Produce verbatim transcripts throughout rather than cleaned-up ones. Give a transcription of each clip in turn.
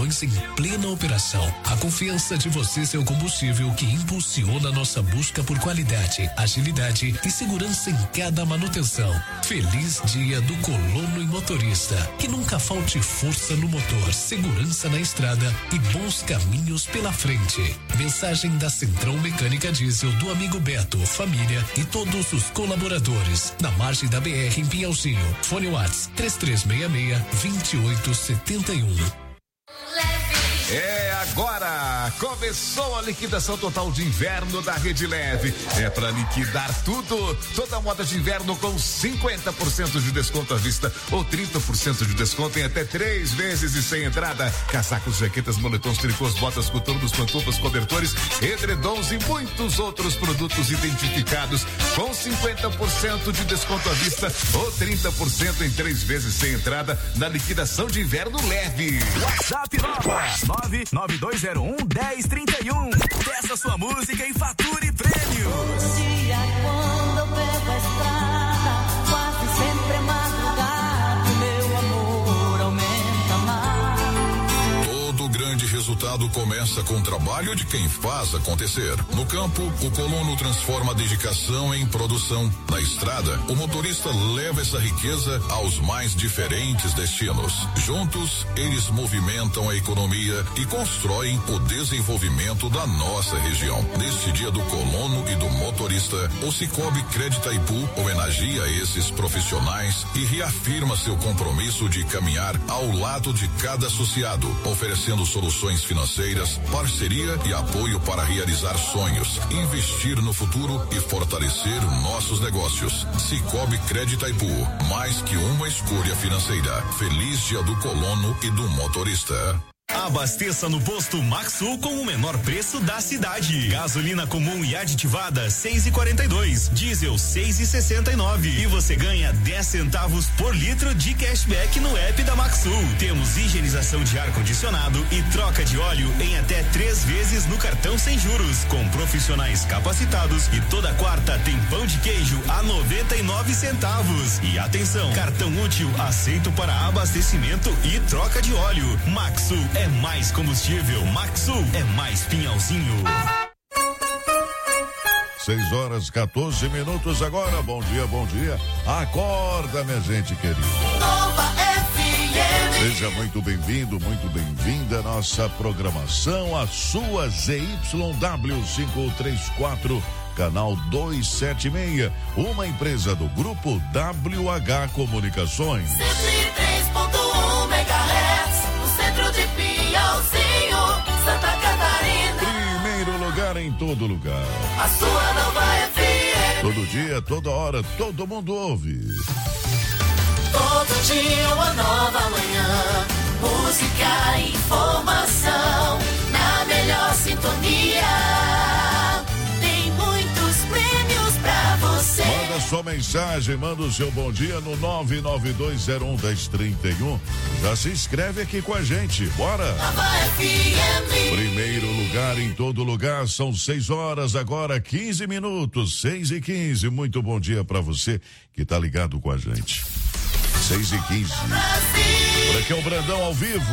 caminhões em plena operação. A confiança de você ser o combustível que impulsiona nossa busca por qualidade, agilidade e segurança em cada manutenção. Feliz dia do colono e motorista. Que nunca falte força no motor, segurança na estrada e bons caminhos pela frente. Mensagem da Centrão Mecânica Diesel do amigo Beto, família e todos os colaboradores. Na margem da B R em Pinhalzinho. Fone WhatsApp três três seis seis, dois oito sete um. É agora, começou a liquidação total de inverno da Rede Leve. É para liquidar tudo, toda a moda de inverno com cinquenta por cento de desconto à vista ou trinta por cento de desconto em até três vezes e sem entrada. Casacos, jaquetas, moletons, tricôs, botas, coturnos, pantufas, cobertores, edredons e muitos outros produtos identificados com cinquenta por cento de desconto à vista ou trinta por cento em três vezes sem entrada na liquidação de inverno Leve. WhatsApp nova nove nove dois zero um, um zero três um. Peça sua música e fature prêmio. Todo dia quando eu pego a estrada, quase sempre é madrugada, meu amor aumenta mais. Todo grande resultado começa com o trabalho de quem faz acontecer. No campo, o colono transforma a dedicação em produção. Na estrada, o motorista leva essa riqueza aos mais diferentes destinos. Juntos, eles movimentam a economia e constroem o desenvolvimento da nossa região. Neste dia do colono e do motorista, o Cicobi Crédito Itaipu homenageia esses profissionais e reafirma seu compromisso de caminhar ao lado de cada associado, oferecendo soluções financeiras, parceria e apoio para realizar sonhos, investir no futuro e fortalecer nossos negócios. Cicobi Crédito Itaipu, mais que uma escolha financeira. Feliz dia do colono e do motorista. Abasteça no posto Maxsul com o menor preço da cidade. Gasolina comum e aditivada seis e quarenta e dois, diesel seis e sessenta e nove e você ganha dez centavos por litro de cashback no app da Maxsul. Temos higienização de ar condicionado e troca de óleo em até três vezes no cartão sem juros, com profissionais capacitados e toda quarta tem pão de queijo a noventa e nove centavos. E atenção, cartão útil aceito para abastecimento e troca de óleo. Maxsul é mais combustível. Maxsul é mais Pinhalzinho. seis horas, quatorze minutos agora. Bom dia, bom dia. Acorda, minha gente querida. Nova F M. Seja muito bem-vindo, muito bem-vinda à nossa programação, a sua Z Y W cinco três quatro, canal duzentos e setenta e seis, uma empresa do grupo W H Comunicações. cento e três ponto um megahertz, no centro de Pinhalzinho, Santa Catarina. Primeiro lugar em todo lugar. A sua Nova F M. Todo dia, toda hora, todo mundo ouve. Todo dia uma nova manhã, música e informação, na melhor sintonia. Tem muitos prêmios pra você. Manda sua mensagem, manda o seu bom dia no nove nove dois zero um, um zero três um. Já se inscreve aqui com a gente, bora! Nova F M. Primeiro lugar em todo lugar, são seis horas agora, quinze minutos, seis e quinze. Muito bom dia pra você que tá ligado com a gente. seis e quinze. Por aqui é o Brandão ao vivo.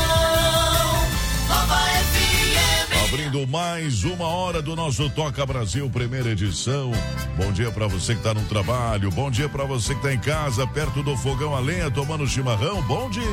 Nova F M. Abrindo mais uma hora do nosso Toca Brasil, primeira edição. Bom dia pra você que tá no trabalho, bom dia pra você que tá em casa, perto do fogão a lenha, tomando chimarrão, bom dia.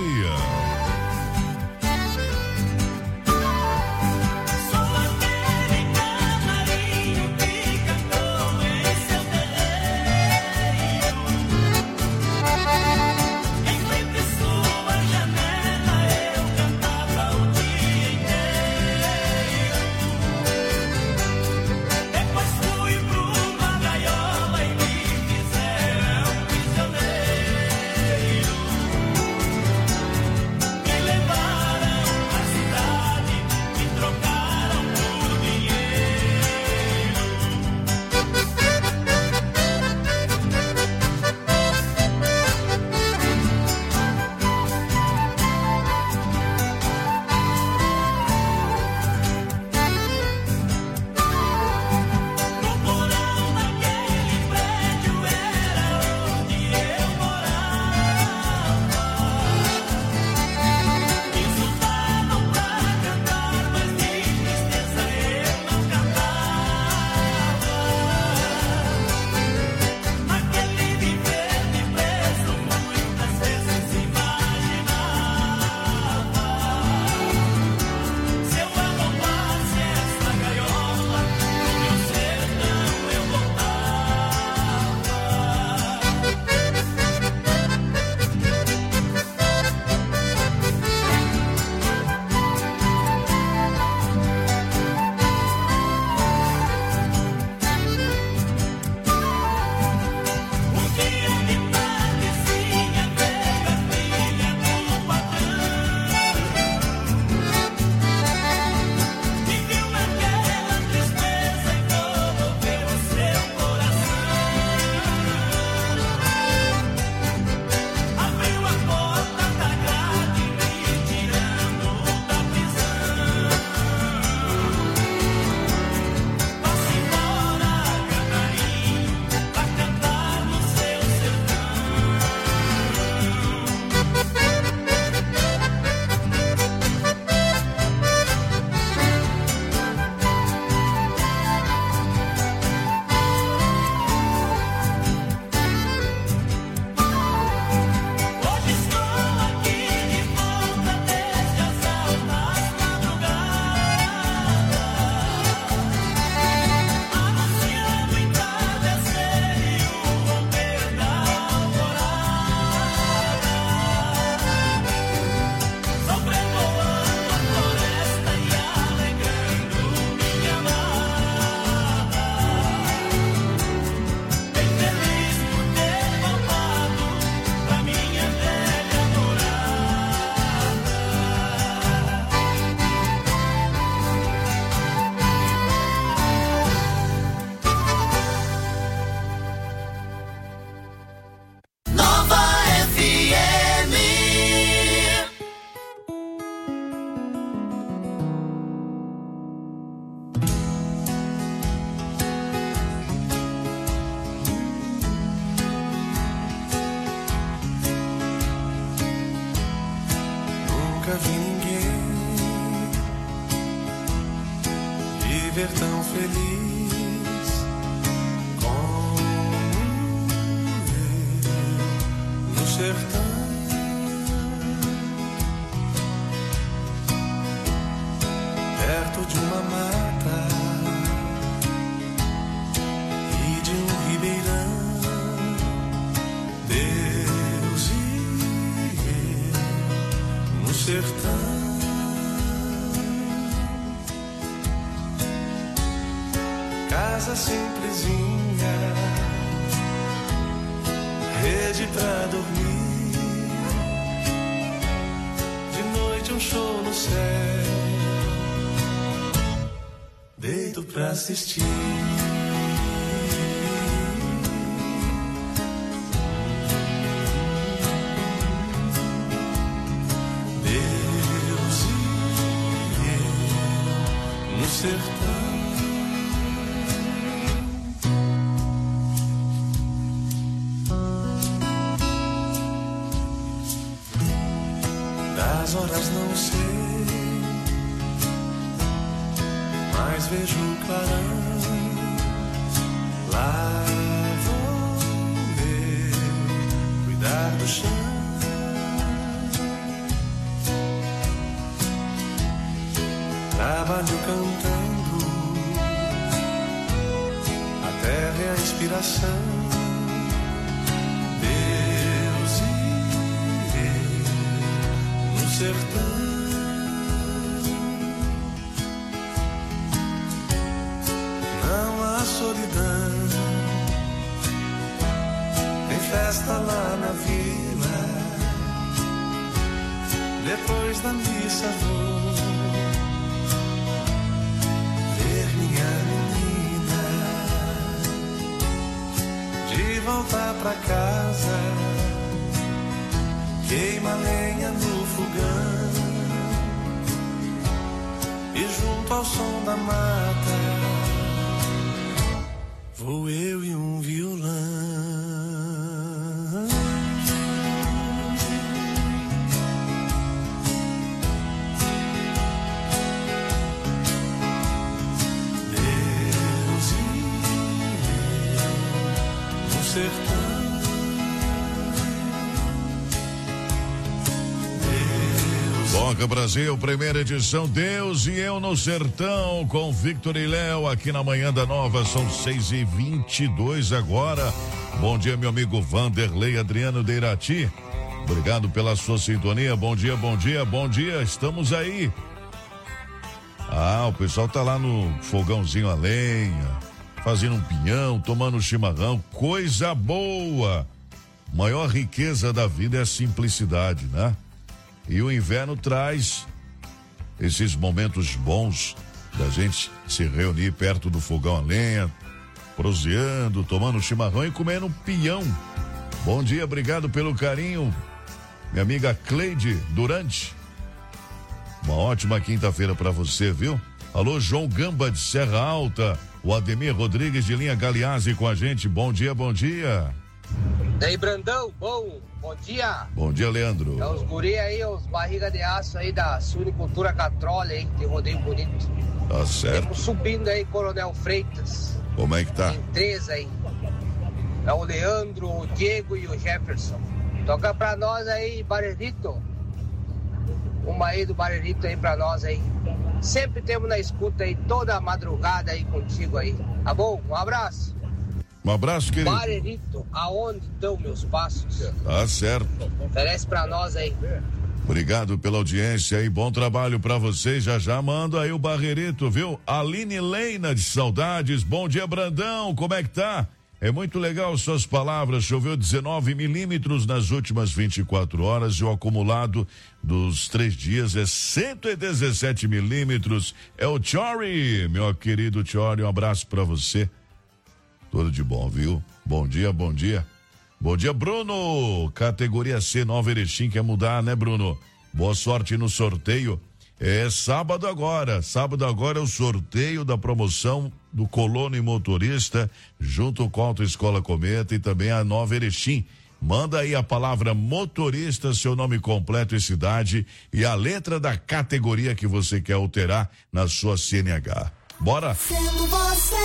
viver tão feliz como eu no sertão. Perto de uma mata e de um ribeirão, Deus e eu no sertão. Casa simplesinha, rede pra dormir, de noite um show no céu, deito pra assistir. Deus e eu no sertão. Das horas não sei, mas vejo o clarão. Lá vou eu cuidar do chão. Trabalho cantando, a terra é a inspiração. Deus e eu no sertão. Solidão, tem festa lá na vila. Depois da missa vou ver minha menina. De volta pra casa, queima lenha no fogão e junto ao som da mata vou eu e um violão. Deus e eu no sertão. Toca Brasil, primeira edição, Deus e eu no sertão, com Victor e Léo aqui na Manhã da Nova, são seis e vinte e dois agora. Bom dia, meu amigo Vanderlei Adriano de Irati, obrigado pela sua sintonia. Bom dia, bom dia, bom dia, estamos aí. Ah, o pessoal tá lá no fogãozinho a lenha, fazendo um pinhão, tomando chimarrão, coisa boa. Maior riqueza da vida é a simplicidade, né? E o inverno traz esses momentos bons da gente se reunir perto do fogão a lenha, proseando, tomando chimarrão e comendo um pinhão. Bom dia, obrigado pelo carinho, minha amiga Cleide Durante. Uma ótima quinta-feira para você, viu? Alô, João Gamba de Serra Alta, o Ademir Rodrigues de Linha Galeazzi com a gente. Bom dia, bom dia. E aí, Brandão, bom, bom dia. Bom dia, Leandro. É os guri aí, os barriga de aço aí da Suinicultura Catrolha aí, que rodeio bonito. Tá certo. Estamos subindo aí, Coronel Freitas. Como é que tá? Tem três aí. É o Leandro, o Diego e o Jefferson. Toca pra nós aí, Barerito. Uma aí do Barerito aí pra nós aí. Sempre temos na escuta aí, toda a madrugada aí contigo aí. Tá bom? Um abraço. Um abraço, querido. Barerito, aonde estão meus passos? Tá certo. Oferece pra nós aí. Obrigado pela audiência e bom trabalho pra vocês. Já já manda aí o Barrerito, viu? Aline Leina de Saudades. Bom dia, Brandão. Como é que tá? É muito legal suas palavras. Choveu dezenove milímetros nas últimas vinte e quatro horas e o acumulado dos três dias é cento e dezessete milímetros. É o Chori, meu querido Chori. Um abraço pra você. Tudo de bom, viu? Bom dia, bom dia. Bom dia, Bruno. Categoria C, Nova Erechim, quer mudar, né, Bruno? Boa sorte no sorteio. É sábado agora. Sábado agora é o sorteio da promoção do Colono e Motorista, junto com a Autoescola Cometa e também a Nova Erechim. Manda aí a palavra motorista, seu nome completo e cidade e a letra da categoria que você quer alterar na sua C N H. Bora? Sendo você.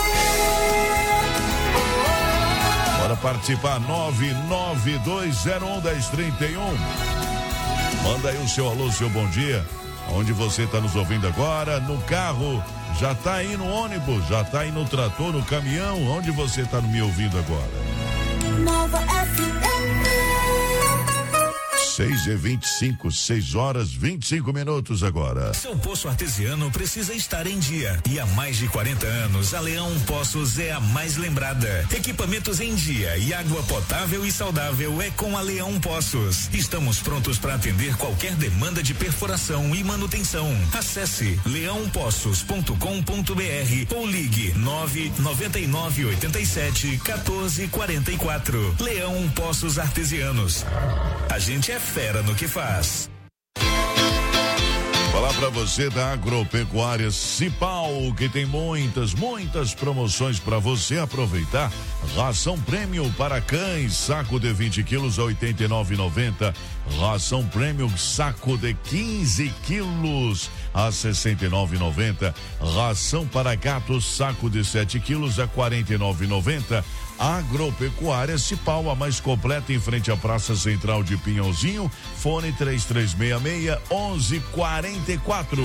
Bora participar, nove nove dois zero um um zero três um. Manda aí o seu alô, seu bom dia. Onde você está nos ouvindo agora? No carro, já está aí no ônibus, já está aí no trator, no caminhão. Onde você está me ouvindo agora? Nova F M. seis e vinte e cinco, seis horas vinte e cinco minutos agora. Seu poço artesiano precisa estar em dia. E há mais de quarenta anos, a Leão Poços é a mais lembrada. Equipamentos em dia e água potável e saudável é com a Leão Poços. Estamos prontos para atender qualquer demanda de perfuração e manutenção. Acesse leão poços ponto com ponto br ou ligue nove nove nove oito sete um quatro quatro quatro. Leão Poços Artesianos. A gente é fera no que faz. Falar para você da Agropecuária Cipal, que tem muitas, muitas promoções para você aproveitar. Ração Premium para cães, saco de vinte quilos a oitenta e nove reais e noventa centavos. Ração Premium, saco de quinze quilos a sessenta e nove reais e noventa centavos. Ração para gatos, saco de sete quilos a quarenta e nove reais e noventa centavos. Agropecuária Cipal, a mais completa em frente à Praça Central de Pinhãozinho. Fone três três seis seis, onze quarenta e quatro.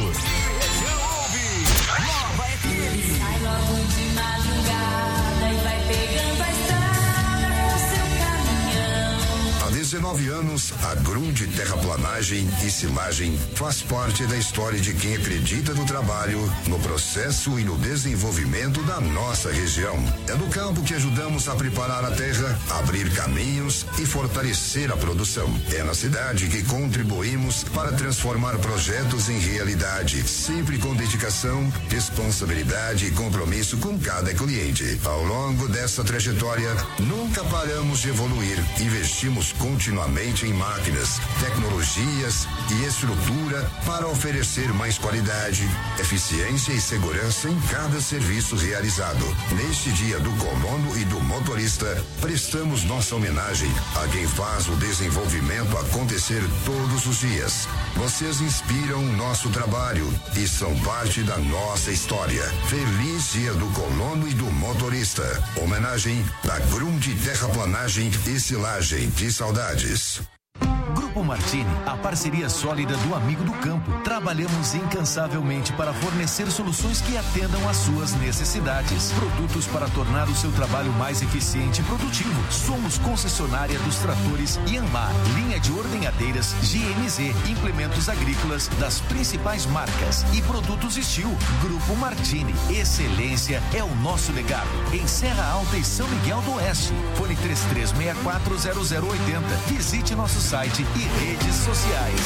Sai logo de madrugada e vai pegando a estrada no seu caminhão. Há dezenove anos, a Grunde Terraplanagem e Silagem faz parte da história de quem acredita no trabalho, no processo e no desenvolvimento da nossa região. É no campo que ajudamos a preparar a terra, abrir caminhos e fortalecer a produção. É na cidade que contribuímos para transformar projetos em realidade, sempre com dedicação, responsabilidade e compromisso com cada cliente. Ao longo dessa trajetória, nunca paramos de evoluir. Investimos continuamente em máquinas, tecnologias e estrutura para oferecer mais qualidade, eficiência e segurança em cada serviço realizado. Neste dia do colono e do motorista, prestamos nossa homenagem a quem faz o desenvolvimento acontecer todos os dias. Vocês inspiram o nosso trabalho e são parte da nossa história. Feliz dia do colono e do motorista. Homenagem da Grunde Terraplanagem e Silagem. De saudades. Grupo Martini, a parceria sólida do amigo do campo. Trabalhamos incansavelmente para fornecer soluções que atendam às suas necessidades. Produtos para tornar o seu trabalho mais eficiente e produtivo. Somos concessionária dos tratores Yanmar, linha de ordenhadeiras G M Z, implementos agrícolas das principais marcas e produtos Steel. Grupo Martini, excelência é o nosso legado. Em Serra Alta e São Miguel do Oeste. Fone três três seis quatro zero zero oito zero. Visite nosso site e redes sociais.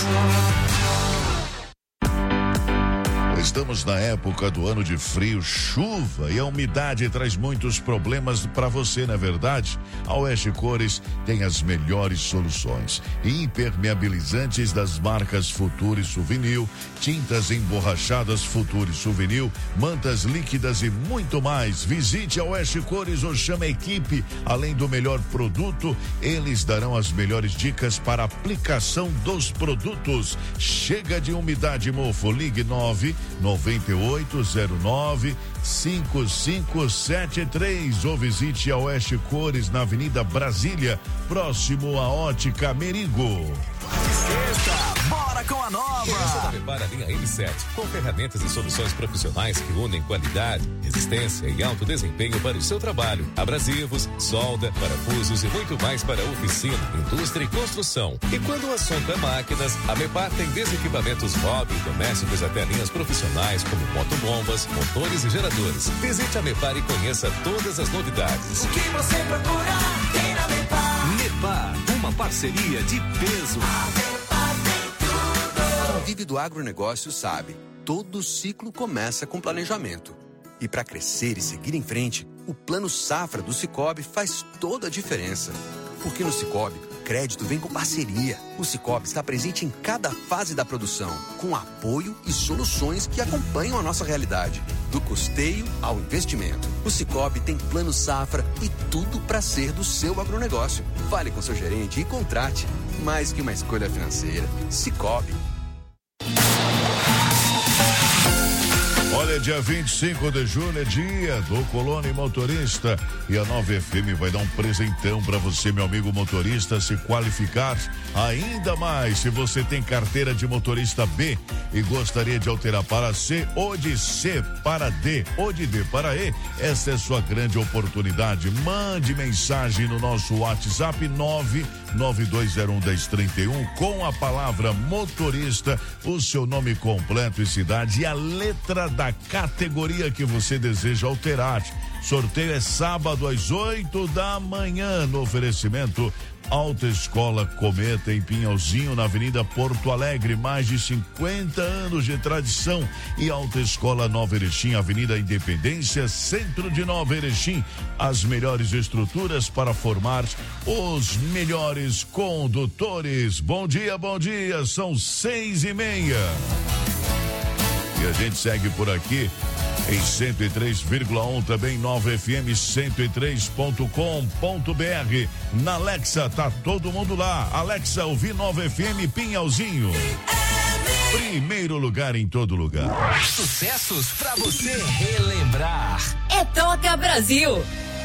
Estamos na época do ano de frio, chuva e a umidade traz muitos problemas para você, não é verdade? A Oeste Cores tem as melhores soluções. Impermeabilizantes das marcas Future e Souvenir, tintas emborrachadas Future e Souvenir, mantas líquidas e muito mais. Visite a Oeste Cores ou chame a equipe. Além do melhor produto, eles darão as melhores dicas para a aplicação dos produtos. Chega de umidade e mofo, ligue nove noventa e oito zero nove cinco cinco sete três ou visite a Oeste Cores na Avenida Brasília, próximo à Ótica Merigo. Sexta, bora com a nova! Você da Mepar a linha M sete, com ferramentas e soluções profissionais que unem qualidade, resistência e alto desempenho para o seu trabalho. Abrasivos, solda, parafusos e muito mais para oficina, indústria e construção. E quando o assunto é máquinas, a Mepar tem desde equipamentos hobby e domésticos até linhas profissionais como motobombas, motores e geradores. Visite a Mepar e conheça todas as novidades. O que você procura tem na Mepar. Mepar, uma parceria de peso. Quem vive do agronegócio sabe, todo ciclo começa com planejamento. E para crescer e seguir em frente, o Plano Safra do Sicoob faz toda a diferença. Porque no Sicoob, crédito vem com parceria. O Sicoob está presente em cada fase da produção, com apoio e soluções que acompanham a nossa realidade. Do custeio ao investimento. O Sicoob tem Plano Safra e tudo para ser do seu agronegócio. Fale com seu gerente e contrate. Mais que uma escolha financeira. Sicoob. Olha, Olha, dia vinte e cinco de julho é dia do colono e motorista. E a Nova F M vai dar um presentão para você, meu amigo motorista, se qualificar ainda mais. Se você tem carteira de motorista B e gostaria de alterar para C, ou de C para D, ou de D para E, essa é sua grande oportunidade. Mande mensagem no nosso WhatsApp nove nove dois zero um, um zero três um com a palavra motorista, o seu nome completo e cidade e a letra da categoria que você deseja alterar. Sorteio é sábado às oito da manhã no oferecimento Autoescola Cometa em Pinhalzinho, na Avenida Porto Alegre, mais de cinquenta anos de tradição. E Autoescola Nova Erechim, Avenida Independência, centro de Nova Erechim, as melhores estruturas para formar os melhores condutores. Bom dia, bom dia, são seis e meia. E a gente segue por aqui em cento e três vírgula um, também Nova F M cento e três ponto com ponto b r. Na Alexa, tá todo mundo lá. Alexa, ouvi Nova F M Pinhalzinho. Primeiro lugar em todo lugar. Sucessos pra você relembrar. É Toca Brasil.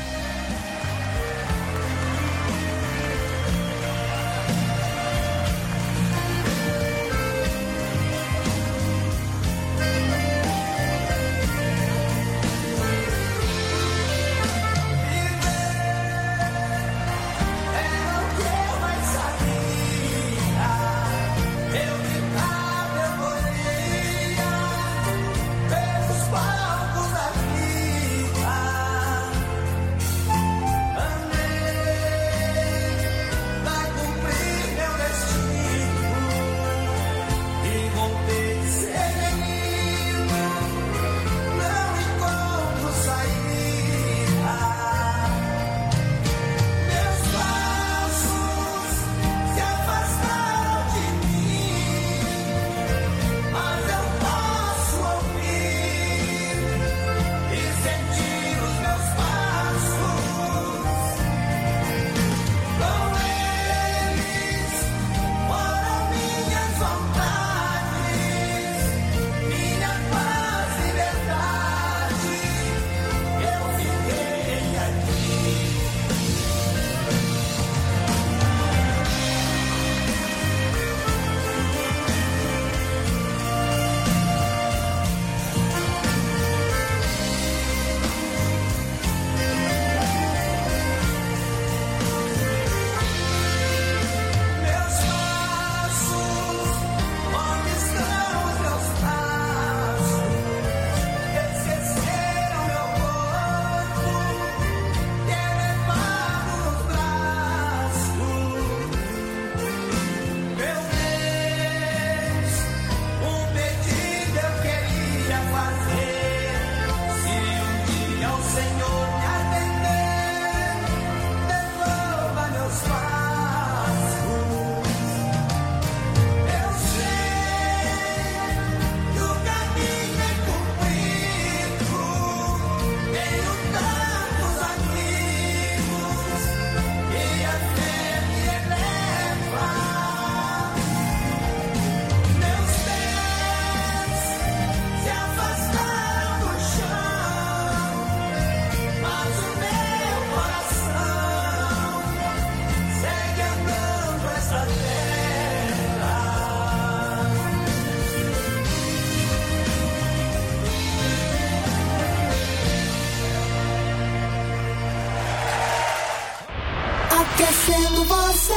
Aquecendo você.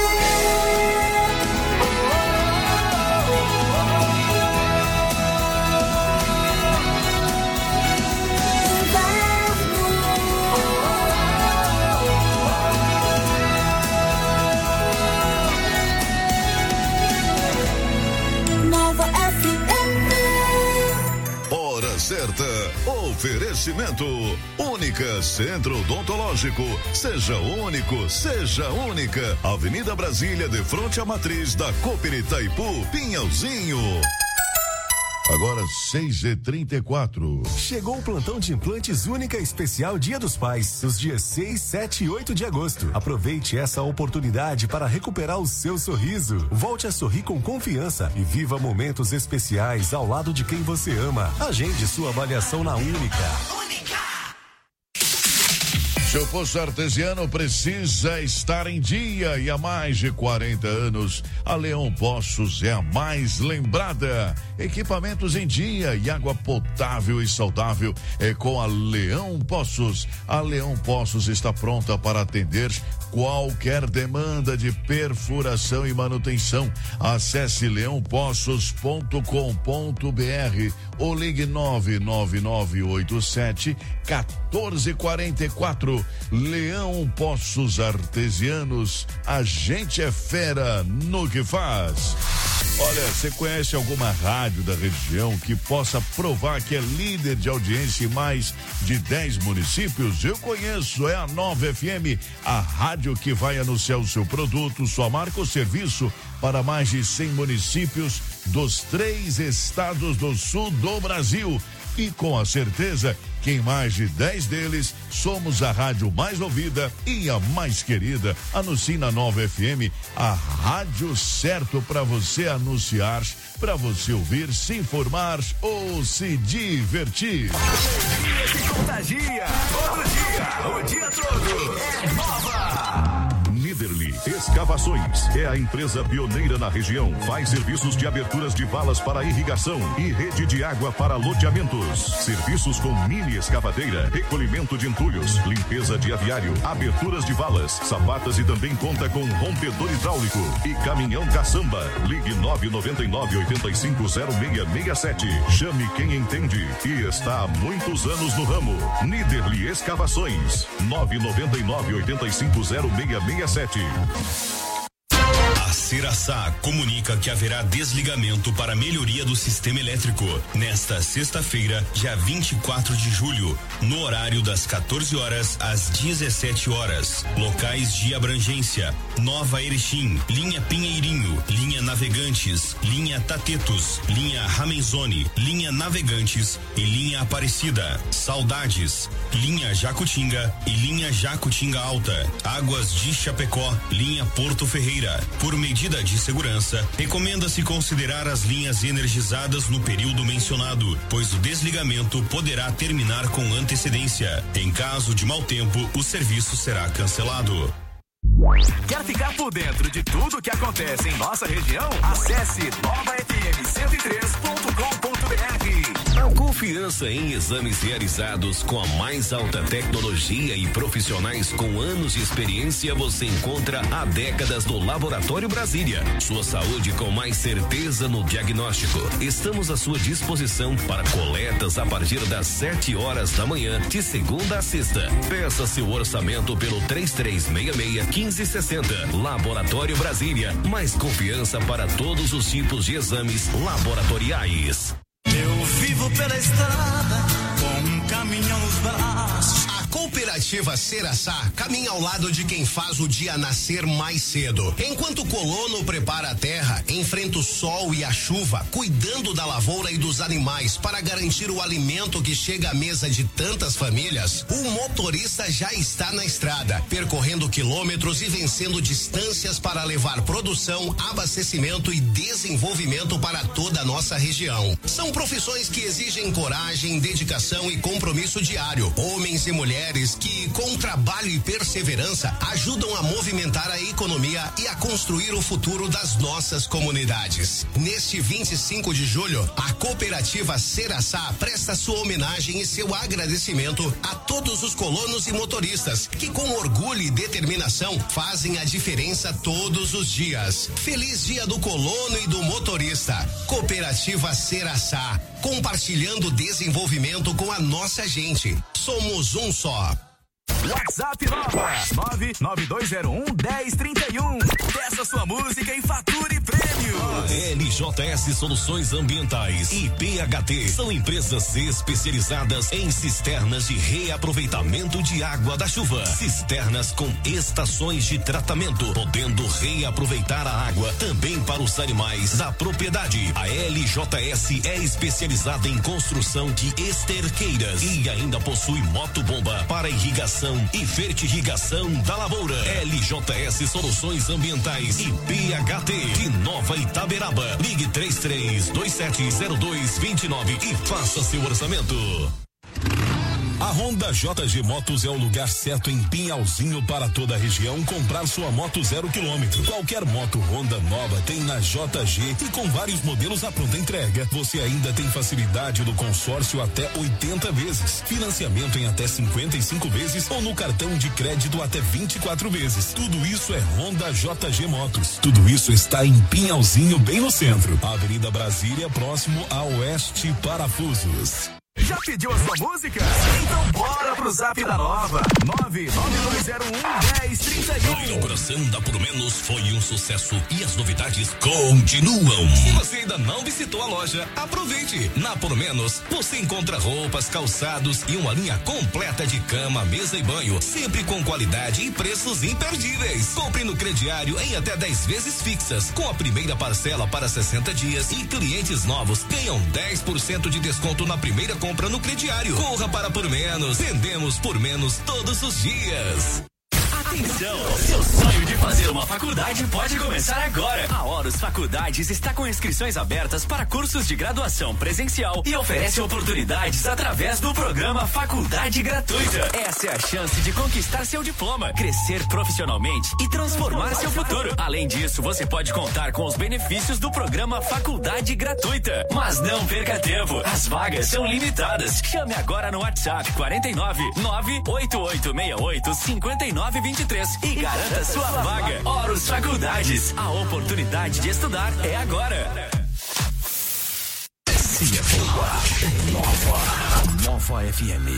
Nova F M. Hora certa. Oferecimento. Única Centro Odontológico. Seja único, seja única. Avenida Brasília, de frente à matriz da Cooper Itaipu, Pinhalzinho. Agora seis e trinta e quatro. Chegou o plantão de implantes Única Especial Dia dos Pais, nos dias seis, sete e oito de agosto. Aproveite essa oportunidade para recuperar o seu sorriso. Volte a sorrir com confiança e viva momentos especiais ao lado de quem você ama. Agende sua avaliação na Única. Única! Seu poço artesiano precisa estar em dia e há mais de quarenta anos, a Leão Poços é a mais lembrada. Equipamentos em dia e água potável e saudável é com a Leão Poços. A Leão Poços está pronta para atender qualquer demanda de perfuração e manutenção. Acesse leão poços ponto com ponto br ou ligue nove nove nove oito sete um quatro quatro quatro. Leão Poços Artesianos, a gente é fera no que faz. Olha, você conhece alguma rádio da região que possa provar que é líder de audiência em mais de dez municípios? Eu conheço, é a Nova F M, a rádio que vai anunciar o seu produto, sua marca ou serviço para mais de cem municípios dos três estados do sul do Brasil. E com a certeza que em mais de dez deles somos a rádio mais ouvida e a mais querida. Anuncie na Nova F M, a rádio certo para você anunciar, para você ouvir, se informar ou se divertir. Alegria que contagia, todo dia, o dia todo, é Nova! Niederli Escavações é a empresa pioneira na região. Faz serviços de aberturas de valas para irrigação e rede de água para loteamentos. Serviços com mini escavadeira, recolhimento de entulhos, limpeza de aviário, aberturas de valas, sapatas e também conta com rompedor hidráulico e caminhão caçamba. Ligue nove nove nove oito cinco zero seis seis sete. Chame quem entende e está há muitos anos no ramo. Niederli Escavações. nove nove nove oito cinco zero seis seis sete. A Ceraçá comunica que haverá desligamento para melhoria do sistema elétrico nesta sexta-feira, dia vinte e quatro de julho, no horário das quatorze horas às dezessete horas. Locais de abrangência: Nova Erechim, linha Pinheirinho, linha Navegantes, linha Tatetos, linha Ramenzone, linha Navegantes e linha Aparecida. Saudades, linha Jacutinga e linha Jacutinga Alta. Águas de Chapecó, linha Porto Ferreira. Por medida de segurança, recomenda-se considerar as linhas energizadas no período mencionado, pois o desligamento poderá terminar com antecedência. Em caso de mau tempo, o serviço será cancelado. Quer ficar por dentro de tudo que acontece em nossa região? Acesse nova f m cento e três ponto com ponto b r. A confiança em exames realizados com a mais alta tecnologia e profissionais com anos de experiência você encontra há décadas no Laboratório Brasília. Sua saúde com mais certeza no diagnóstico. Estamos à sua disposição para coletas a partir das sete horas da manhã, de segunda a sexta. Peça seu orçamento pelo três três seis seis quinze sessenta. Laboratório Brasília, mais confiança para todos os tipos de exames laboratoriais. Eu vivo pela estrada com um caminhão nos braços. A Cooperativa Ceraçá caminha ao lado de quem faz o dia nascer mais cedo. Enquanto o colono prepara a terra, enfrenta o sol e a chuva, cuidando da lavoura e dos animais para garantir o alimento que chega à mesa de tantas famílias, o motorista já está na estrada, percorrendo quilômetros e vencendo distâncias para levar produção, abastecimento e desenvolvimento para toda a nossa região. São profissões que exigem coragem, dedicação e compromisso diário. Homens e mulheres que, com trabalho e perseverança, ajudam a movimentar a economia e a construir o futuro das nossas comunidades. Neste vinte e cinco de julho, a Cooperativa Ceraçá presta sua homenagem e seu agradecimento a todos os colonos e motoristas que, com orgulho e determinação, fazem a diferença todos os dias. Feliz Dia do Colono e do Motorista. Cooperativa Ceraçá, compartilhando desenvolvimento com a nossa gente. Somos um só. WhatsApp Nova nove nove dois zero um, um zero três um. Peça sua música e fature prêmios. A L J S Soluções Ambientais e P H T são empresas especializadas em cisternas de reaproveitamento de água da chuva. Cisternas com estações de tratamento, podendo reaproveitar a água também para os animais da propriedade. A L J S é especializada em construção de esterqueiras e ainda possui motobomba para irrigação e fertirrigação da lavoura. L J S Soluções Ambientais e P H T de Nova Itaberaba. Ligue três três dois sete zero dois dois nove e faça seu orçamento. A Honda J G Motos é o lugar certo em Pinhalzinho para toda a região comprar sua moto zero quilômetro. Qualquer moto Honda nova tem na J G e com vários modelos à pronta entrega. Você ainda tem facilidade do consórcio até oitenta vezes, financiamento em até cinquenta e cinco vezes ou no cartão de crédito até vinte e quatro vezes. Tudo isso é Honda J G Motos. Tudo isso está em Pinhalzinho, bem no centro. Avenida Brasília, próximo a Oeste Parafusos. Já pediu a sua música? Então bora pro Zap da Nova nove nove dois zero um, um zero três um. A inauguração da Por Menos foi um sucesso e as novidades continuam. Se você ainda não visitou a loja, aproveite. Na Por Menos você encontra roupas, calçados e uma linha completa de cama, mesa e banho, sempre com qualidade e preços imperdíveis. Compre no crediário em até dez vezes fixas, com a primeira parcela para sessenta dias e clientes novos ganham dez por cento de desconto na primeira compra Compra no crediário. Corra para Por Menos. Vendemos por menos todos os dias. Atenção! Seu sonho de fazer uma faculdade pode começar agora. A Horus Faculdades está com inscrições abertas para cursos de graduação presencial e oferece oportunidades através do programa Faculdade Gratuita. Essa é a chance de conquistar seu diploma, crescer profissionalmente e transformar seu futuro. Além disso, você pode contar com os benefícios do programa Faculdade Gratuita. Mas não perca tempo, as vagas são limitadas. Chame agora no WhatsApp quarenta e nove, nove oito oito seis oito, cinco nove dois três e garanta sua vaga. Horus Faculdades, a oportunidade de estudar é agora. Se é boa, é nova. Nova F M.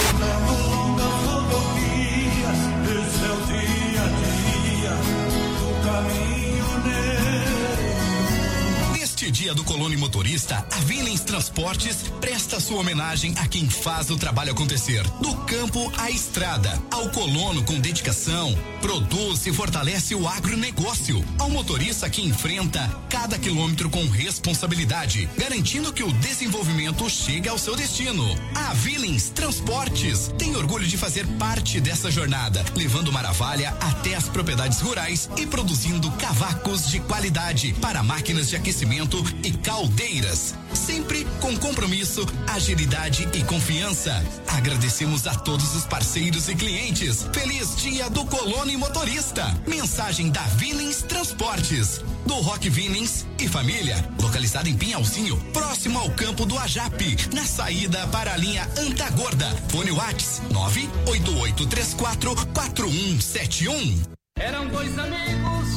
Esse é o dia a dia do caminhoneiro. Neste dia do colono e motorista, a Willens Transportes presta sua homenagem a quem faz o trabalho acontecer. Do campo à estrada, ao colono com dedicação, produz e fortalece o agronegócio. Ao motorista que enfrenta cada quilômetro com responsabilidade, garantindo que o desenvolvimento chegue ao seu destino. A Willens Transportes tem orgulho de fazer parte dessa jornada, levando Maravalha até as propriedades rurais e produzindo cavacos de qualidade para máquinas de aquecimento e caldeiras, sempre com compromisso, agilidade e confiança. Agradecemos a todos os parceiros e clientes. Feliz dia do colono e motorista. Mensagem da Willens Transportes, do Rock Willens e família, localizada em Pinhalzinho, próximo ao campo do Ajape, na saída para a linha Antagorda. Fone WhatsApp nove oito oito três quatro quatro um sete um. Eram dois amigos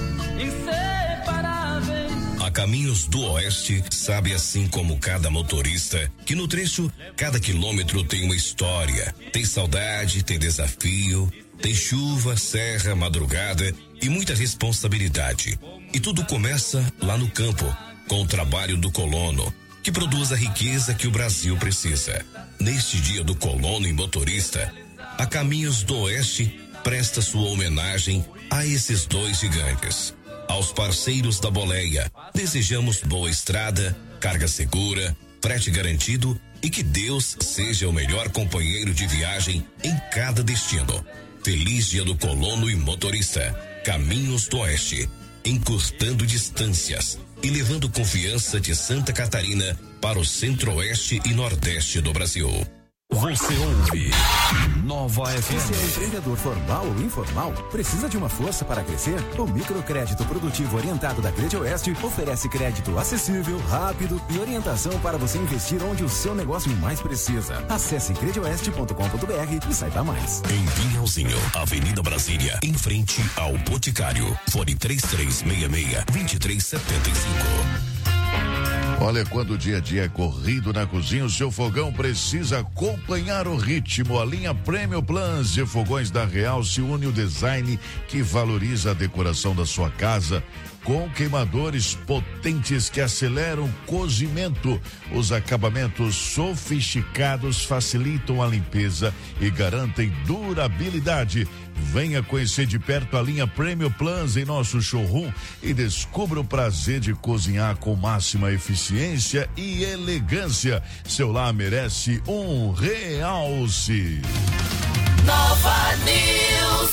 inseparáveis. A Caminhos do Oeste sabe, assim como cada motorista, que no trecho, cada quilômetro tem uma história. Tem saudade, tem desafio, tem chuva, serra, madrugada e muita responsabilidade. E tudo começa lá no campo, com o trabalho do colono, que produz a riqueza que o Brasil precisa. Neste dia do colono e motorista, a Caminhos do Oeste presta sua homenagem a esses dois gigantes. Aos parceiros da boleia, desejamos boa estrada, carga segura, frete garantido e que Deus seja o melhor companheiro de viagem em cada destino. Feliz dia do colono e motorista. Caminhos do Oeste, encurtando distâncias e levando confiança de Santa Catarina para o centro-oeste e nordeste do Brasil. Você ouve Nova F M. Você é empreendedor formal ou informal? Precisa de uma força para crescer? O microcrédito produtivo orientado da Credioeste oferece crédito acessível, rápido e orientação para você investir onde o seu negócio mais precisa. Acesse credioeste ponto com ponto br e saiba mais. Em Pinhalzinho, Avenida Brasília, em frente ao Boticário. Fone três três seis seis, dois três sete cinco. Olha, quando o dia a dia é corrido na cozinha, o seu fogão precisa acompanhar o ritmo. A linha Premium Plus de fogões da Real se une ao design que valoriza a decoração da sua casa, com queimadores potentes que aceleram o cozimento. Os acabamentos sofisticados facilitam a limpeza e garantem durabilidade. Venha conhecer de perto a linha Premium Plus em nosso showroom e descubra o prazer de cozinhar com máxima eficiência e elegância. Seu lar merece um realce. Nova News.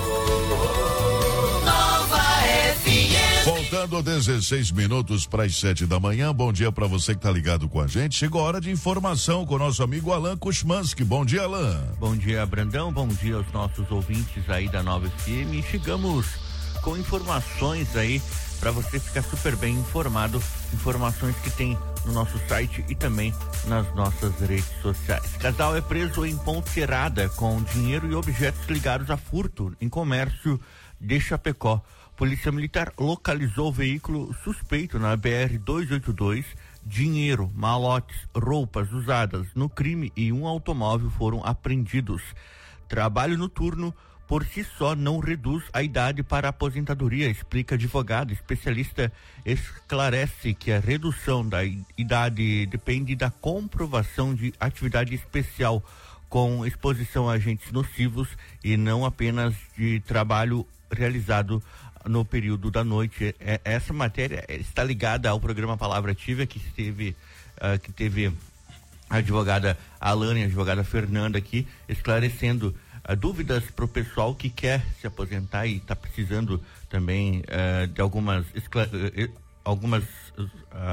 Uh, Nova F M. Faltando dezesseis minutos para as sete da manhã. Bom dia para você que está ligado com a gente. Chegou a hora de informação com o nosso amigo Alan Kuchmanski. Bom dia, Alan. Bom dia, Brandão. Bom dia aos nossos ouvintes aí da Nova F M. Chegamos com informações aí para você ficar super bem informado. Informações que tem no nosso site e também nas nossas redes sociais. Casal é preso em Ponte-Serrada com dinheiro e objetos ligados a furto em comércio de Chapecó. Polícia Militar localizou o veículo suspeito na B R duzentos e oitenta e dois. Dinheiro, malotes, roupas usadas no crime e um automóvel foram apreendidos. Trabalho noturno por si só não reduz a idade para a aposentadoria, explica advogado. Especialista esclarece que a redução da idade depende da comprovação de atividade especial com exposição a agentes nocivos e não apenas de trabalho realizado no período da noite. É, essa matéria está ligada ao programa Palavra Ativa, que teve, uh, que teve a advogada Alane e a advogada Fernanda aqui, esclarecendo uh, dúvidas para o pessoal que quer se aposentar e está precisando também uh, de algumas, uh, algumas uh,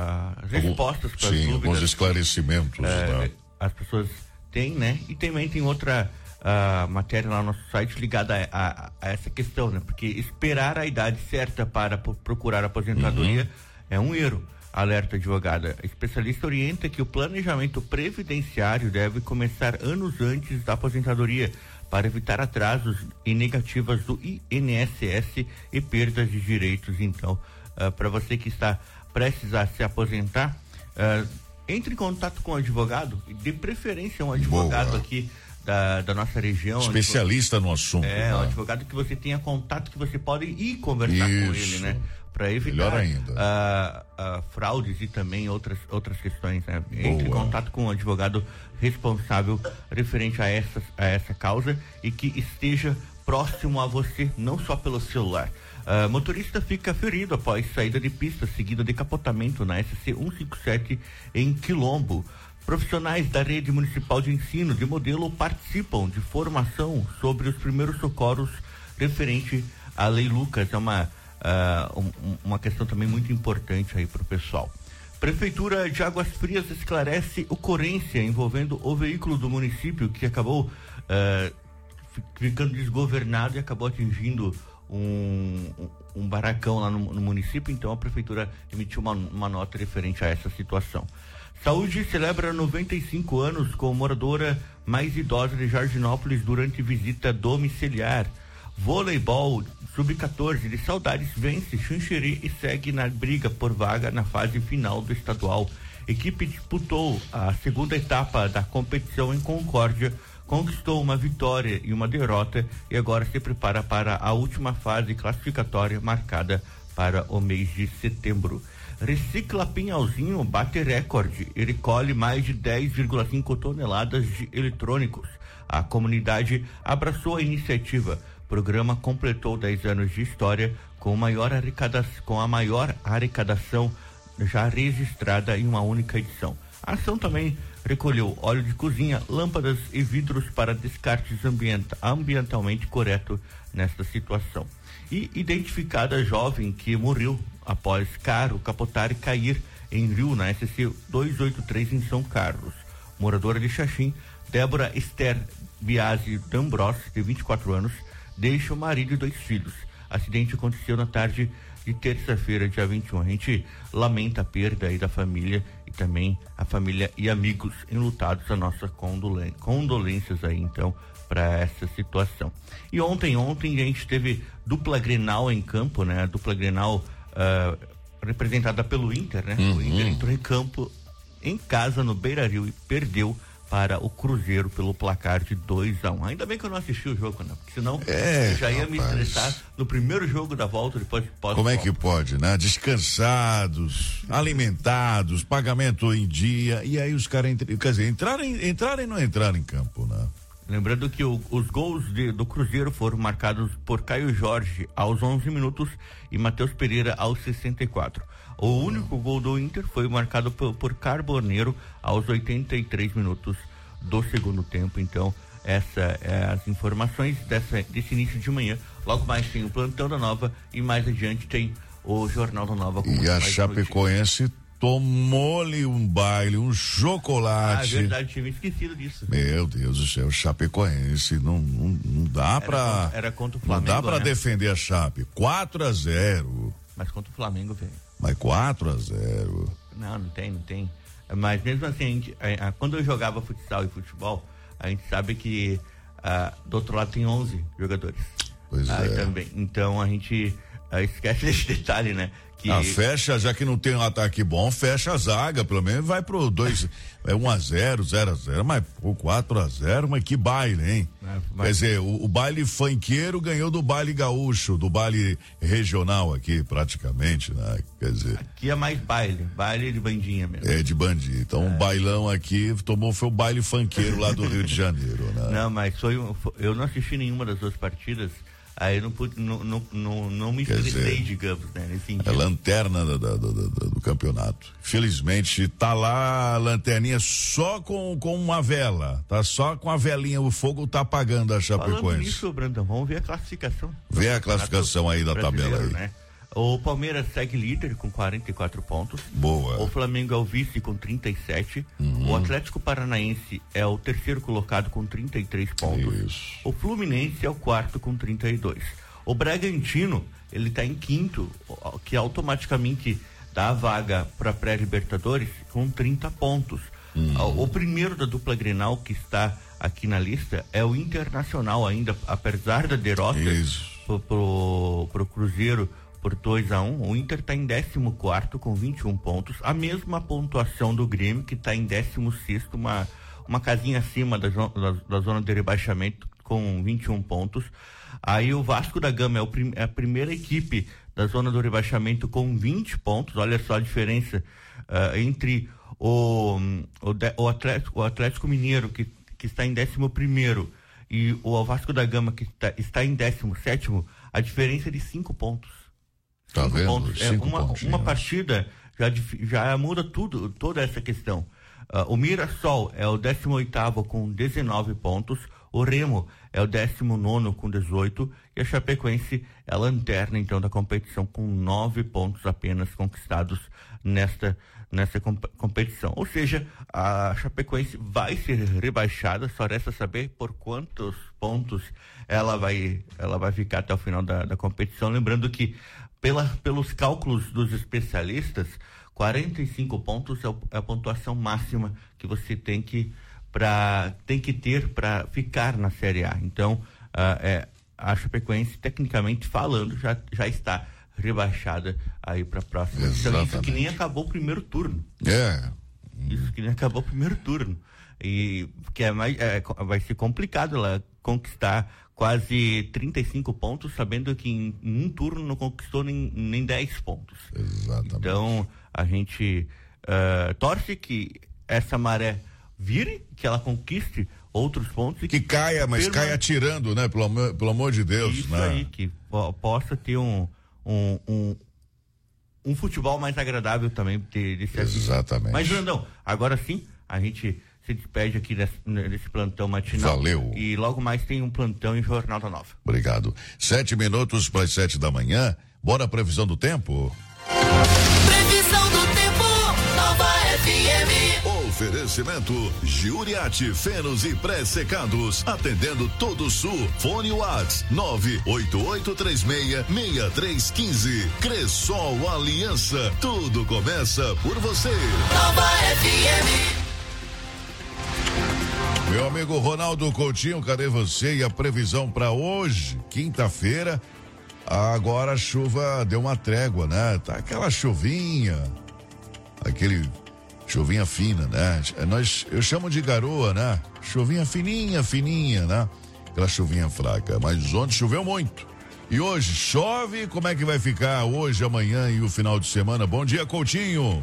respostas para as dúvidas. Sim, alguns esclarecimentos. Uh, né? As pessoas têm, né? E também tem outra a matéria lá no nosso site ligada a, a, a essa questão, né? Porque esperar a idade certa para p- procurar aposentadoria uhum. é um erro. Alerta advogada. A especialista orienta que o planejamento previdenciário deve começar anos antes da aposentadoria para evitar atrasos e negativas do I N S S e perdas de direitos. Então, uh, para você que está prestes a se aposentar, uh, entre em contato com o advogado, de preferência um advogado Boa. aqui Da, da nossa região. Especialista no assunto. É, né? um advogado que você tenha contato, que você pode ir conversar Isso. com ele, né? Para evitar uh, uh, fraudes e também outras, outras questões, né? Entre em contato com um advogado responsável referente a essa, a essa causa e que esteja próximo a você, não só pelo celular. Uh, motorista fica ferido após saída de pista seguida de capotamento na S C cento e cinquenta e sete em Quilombo. Profissionais da rede municipal de ensino de modelo participam de formação sobre os primeiros socorros referente à Lei Lucas. É uma, uh, um, uma questão também muito importante aí para o pessoal. Prefeitura de Águas Frias esclarece ocorrência envolvendo o veículo do município que acabou uh, ficando desgovernado e acabou atingindo um, um, um barracão lá no, no município. Então a prefeitura emitiu uma, uma nota referente a essa situação. Saúde celebra noventa e cinco anos com moradora mais idosa de Jardinópolis durante visita domiciliar. Voleibol sub catorze de Saudades vence Xanxerê e segue na briga por vaga na fase final do estadual. Equipe disputou a segunda etapa da competição em Concórdia, conquistou uma vitória e uma derrota e agora se prepara para a última fase classificatória marcada para o mês de setembro. Recicla Pinhalzinho bate recorde e recolhe mais de dez vírgula cinco toneladas de eletrônicos. A comunidade abraçou a iniciativa. O programa completou dez anos de história com, maior arrecadação, com a maior arrecadação já registrada em uma única edição. A ação também recolheu óleo de cozinha, lâmpadas e vidros para descartes ambienta, ambientalmente correto nesta situação. E identificada jovem que morreu após carro capotar e cair em rio na S C duzentos e oitenta e três em São Carlos. Moradora de Xaxim, Débora Esther Biasi D'Ambros, de vinte e quatro anos, deixa o marido e dois filhos. Acidente aconteceu na tarde de terça-feira, dia vinte e um. A gente lamenta a perda aí da família e também a família e amigos enlutados. A nossa condolência, condolências aí, então, para essa situação. E ontem, ontem a gente teve dupla Grenal em campo, né? A dupla Grenal uh, representada pelo Inter, né? Uhum. O Inter entrou em campo em casa no Beira-Rio e perdeu para o Cruzeiro pelo placar de dois a um. Ainda bem que eu não assisti o jogo, né? Porque senão é, eu já ia rapaz. me estressar no primeiro jogo da volta, depois pós Como é que pode, né? Descansados, alimentados, pagamento em dia, e aí os caras, quer dizer, entrarem, entrarem e não entraram em campo, né? Lembrando que o, os gols de, do Cruzeiro foram marcados por Caio Jorge aos onze minutos e Matheus Pereira aos sessenta e quatro. O único gol do Inter foi marcado por, por Carboneiro aos oitenta e três minutos do segundo tempo. Então, essa é as informações dessa, desse início de manhã. Logo mais tem o Plantão da Nova e mais adiante tem o Jornal da Nova. Com e a Chapecoense tomou-lhe um baile, um chocolate. Ah, verdade, tinha me esquecido disso. Meu Deus do céu, Chapecoense, não, não, não dá era pra... Contra, era contra o Flamengo, não dá pra né? defender a Chape. quatro a zero. Mas contra o Flamengo, velho. Mas quatro a zero. Não, não tem, não tem. Mas mesmo assim, a gente, a, a, quando eu jogava futsal e futebol, a gente sabe que a, do outro lado tem onze jogadores. Pois ah, é. Também. Então a gente a, esquece desse detalhe, né? Que... Ah, fecha, já que não tem um ataque bom, fecha a zaga, pelo menos vai pro dois, é um a zero, zero a zero, mas o quatro a zero, mas que baile, hein? É, mas... Quer dizer, o, o baile funkeiro ganhou do baile gaúcho, do baile regional aqui, praticamente, né? Quer dizer... Aqui é mais baile, baile de bandinha mesmo. É, de bandinha. Então, o é. um bailão aqui tomou, foi o baile funkeiro lá do Rio de Janeiro, né? Não, mas foi, eu não assisti nenhuma das duas partidas. Aí não, pude, não, não, não, não me estressei, digamos, né? Nesse é a lanterna do, do, do, do campeonato. Felizmente, tá lá a lanterninha só com, com uma vela. Tá só com a velinha, o fogo tá apagando a Chapecoense. Falando nisso, Brandão, vamos ver a classificação. Vê a classificação aí da tabela aí. Né? O Palmeiras segue líder com quarenta e quatro pontos. Boa. O Flamengo é o vice com trinta e sete. Uhum. O Atlético Paranaense é o terceiro colocado com trinta e três pontos. Isso. O Fluminense é o quarto com trinta e dois. O Bragantino, ele tá em quinto, que automaticamente dá a vaga para pré-libertadores com trinta pontos. Uhum. O primeiro da dupla Grenal que está aqui na lista é o Internacional ainda, apesar da derrota pro, pro, pro Cruzeiro por dois a um, o Inter está em décimo quarto com vinte e um pontos, a mesma pontuação do Grêmio, que está em décimo sexto, uma, uma casinha acima da, da, da zona de rebaixamento com vinte e um pontos. Aí o Vasco da Gama é, o prim, é a primeira equipe da zona do rebaixamento com vinte pontos. Olha só a diferença uh, entre o, o, o, Atlético, o Atlético Mineiro, que, que está em décimo primeiro, e o Vasco da Gama, que tá, está em décimo sétimo, a diferença é de cinco pontos. Tá vendo? Pontos. É, uma, uma partida já, já muda tudo, toda essa questão. Uh, o Mirassol é o décimo oitavo com dezenove pontos, o Remo é o décimo nono com dezoito e a Chapecoense é a lanterna então da competição com nove pontos apenas conquistados nesta, nessa comp- competição. Ou seja, a Chapecoense vai ser rebaixada, só resta saber por quantos pontos ela vai, ela vai ficar até o final da, da competição. Lembrando que Pela, pelos cálculos dos especialistas, quarenta e cinco pontos é, o, é a pontuação máxima que você tem que, pra, tem que ter para ficar na Série A. Então, uh, é, a Chapecoense, tecnicamente falando, já, já está rebaixada aí para a próxima. Então, isso que nem acabou o primeiro turno. É. Isso que nem acabou o primeiro turno. E que é mais, é, vai ser complicado lá conquistar quase trinta e cinco pontos, sabendo que em, em um turno não conquistou nem, nem dez pontos. Exatamente. Então, a gente uh, torce que essa maré vire, que ela conquiste outros pontos. E que, que caia, mas perma... caia atirando, né? Pelo, pelo amor de Deus. Isso né? aí, que po- possa ter um, um, um, um futebol mais agradável também. De, de ser Exatamente. Mas, Brandão, agora sim, a gente se despede aqui desse, desse plantão matinal. Valeu. E logo mais tem um plantão em Jornal da Nova. Obrigado. Sete minutos para as sete da manhã. Bora a previsão do tempo? Previsão do tempo, Nova F M. Oferecimento Giuriati Fenos e Pré-Secados. Atendendo todo o Sul. Fone Whats nove oito oito três seis seis três um cinco. Cressol Aliança. Tudo começa por você. Nova F M. Meu amigo Ronaldo Coutinho, cadê você? E a previsão para hoje, quinta-feira, Agora a chuva deu uma trégua, né? Tá aquela chuvinha, aquele chuvinha fina, né? Nós, eu chamo de garoa, né? Chuvinha fininha, fininha, né? Aquela chuvinha fraca, mas ontem choveu muito. E hoje chove, como é que vai ficar hoje, amanhã e o final de semana? Bom dia, Coutinho.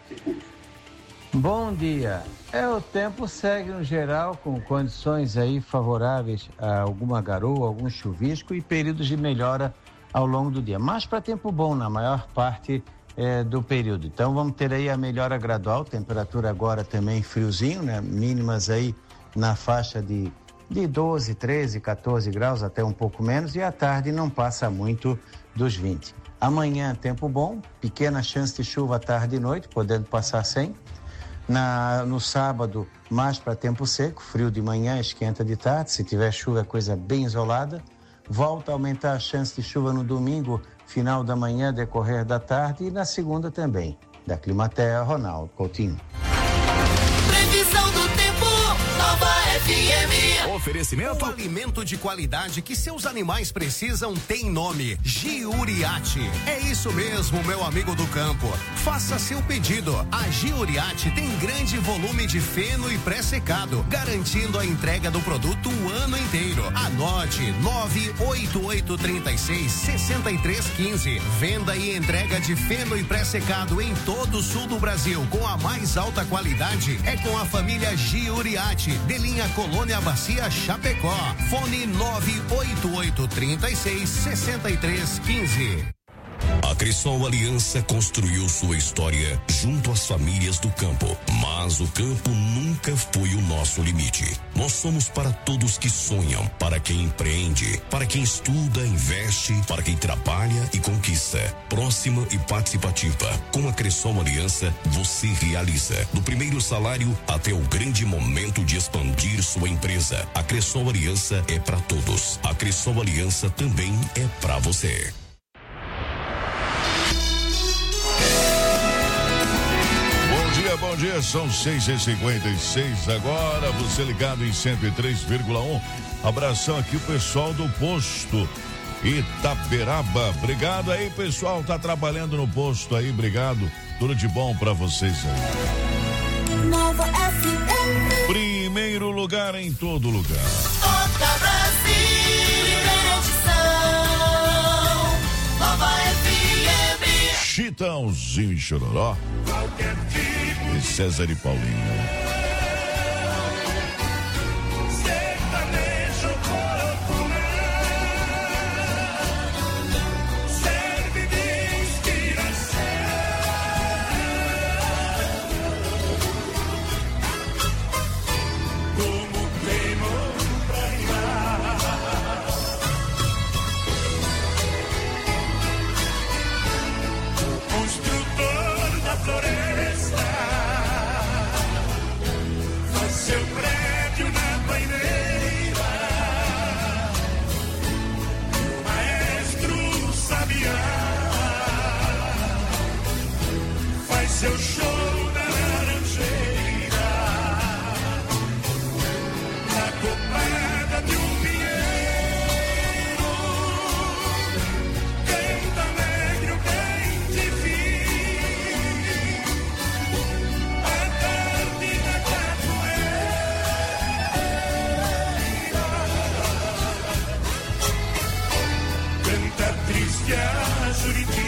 Bom dia. É, o tempo segue no geral com condições aí favoráveis a alguma garoa, algum chuvisco e períodos de melhora ao longo do dia. Mas para tempo bom na maior parte é, do período. Então vamos ter aí a melhora gradual, temperatura agora também friozinho, né? Mínimas aí na faixa de, de doze, treze, quatorze graus, até um pouco menos, e à tarde não passa muito dos vinte. Amanhã tempo bom, pequena chance de chuva à tarde e noite, podendo passar sem. Na, no sábado, mais para tempo seco, frio de manhã, esquenta de tarde. Se tiver chuva, é coisa bem isolada. Volta a aumentar a chance de chuva no domingo, final da manhã, decorrer da tarde, e na segunda também. Da Climaterra, Ronaldo Coutinho. Previsão do tempo, Nova F M. Oferecimento: o alimento de qualidade que seus animais precisam tem nome: Giuriate. É isso mesmo, meu amigo do campo. Faça seu pedido. A Giuriate tem grande volume de feno e pré-secado, garantindo a entrega do produto o ano inteiro. Anote: nove oito oito três seis, seis três um cinco. Venda e entrega de feno e pré-secado em todo o sul do Brasil com a mais alta qualidade. É com a família Giuriate, de linha Colônia Bacia Chapecó. Fone nove oito oito três seis, seis três um cinco. A Cressol Aliança construiu sua história junto às famílias do campo, mas o campo nunca foi o nosso limite. Nós somos para todos que sonham, para quem empreende, para quem estuda, investe, para quem trabalha e conquista. Próxima e participativa. Com a Cressol Aliança, você realiza, do primeiro salário até o grande momento de expandir sua empresa. A Cressol Aliança é para todos. A Cressol Aliança também é para você. Bom dia, são seis e cinquenta e seis agora, você ligado em cento e três vírgula um. Abração aqui o pessoal do posto Itaperaba. Obrigado aí, pessoal, tá trabalhando no posto aí, obrigado. Tudo de bom pra vocês aí. Nova F M. Primeiro lugar em todo lugar. Toca Brasil, primeira edição. Nova F M. Chitãozinho e Chororó. E César e Paulinho. Seu show na laranjeira, na copada de um pinheiro, canta negro bem de fim, a tarde da capoeira, canta triste a Juriti.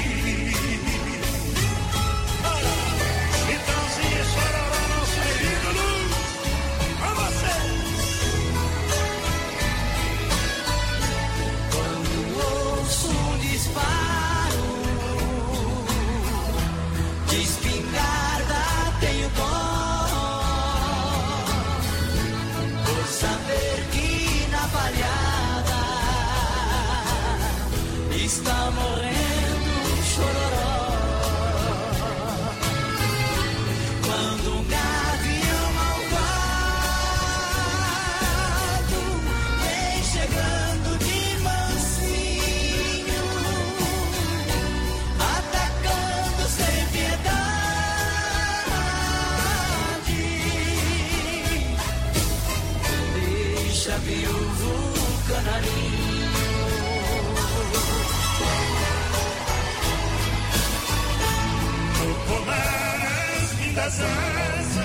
Está morrendo chororó. Quando um gavião malvado vem chegando de mansinho, atacando sem piedade, deixa viúvo o canarinho. Das asas,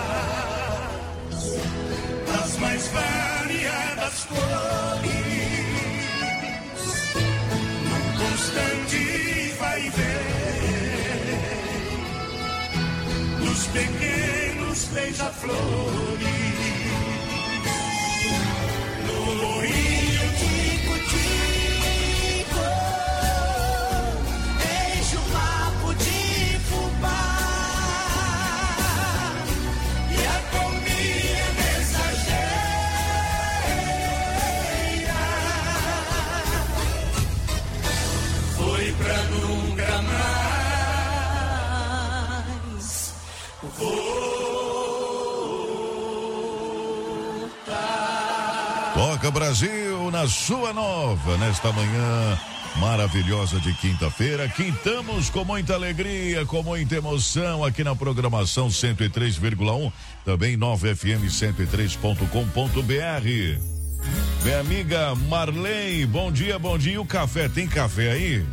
das mais variadas cores, num constante vai e vem, nos pequenos beija-flores, no lourinho tico-tico, enche o papo de fubá. Pra nunca mais voltar. Toca Brasil na sua nova, nesta manhã maravilhosa de quinta-feira. Quintamos com muita alegria, com muita emoção aqui na programação cento e três vírgula um, também nove F M cento e três ponto com ponto B R. Minha amiga Marley, bom dia, bom dia. E o café, tem café aí?